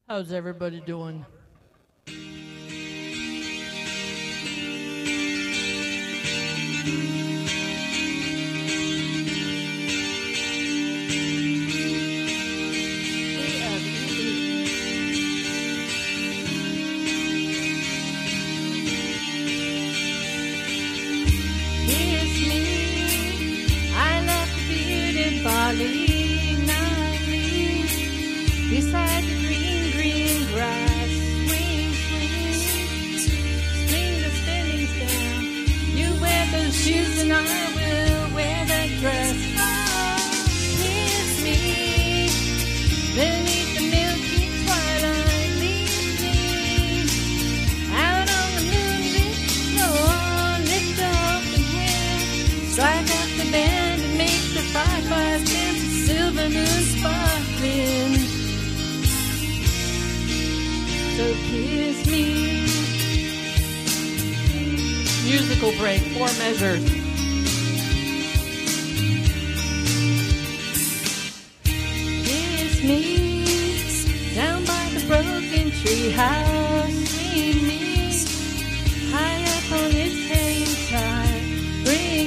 How's everybody doing? Nightly, beside the green, green grass, swing, swing, swing the spinning down. You wear those shoes and I will wear that dress. Oh, kiss me beneath the milky twilight, leave me out on the moonlit floor. Lift up the hand, strike up the band and make the fireflies dance. Silver moon sparkling, so kiss me. Musical break, 4 measures. Kiss me down by the broken tree house. See me high up on its hanging tide.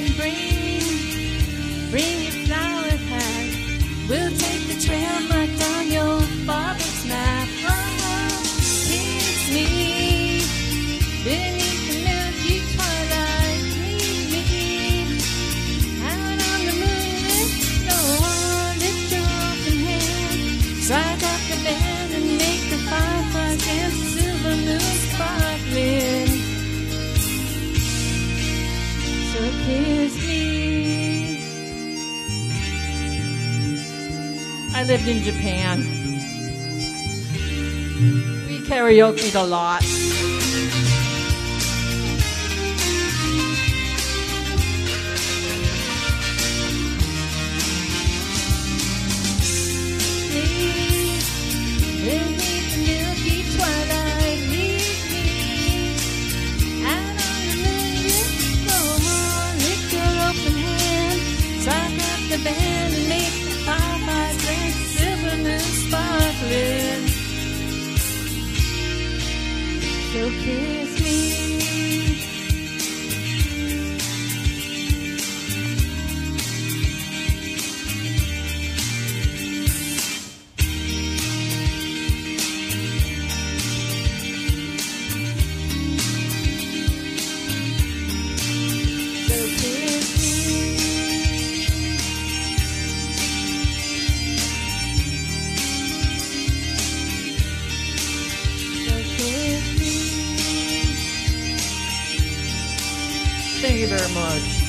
Bring your flower hat. We'll take the trail marked on your father's map. Oh, kiss me beneath the milky twilight. Leave me out on the moonlit floor. Lift your open hand, strike up the band and make the fireflies dance. Silver moon sparkling, so kiss me. I lived in Japan. We karaoke'd a lot. Beneath the milky twilight, leave me out on the moonlit floor. Lift your open hand, strike up the band and make the fireflies dance. Silver moon sparkling, so kiss me. Thank you very much.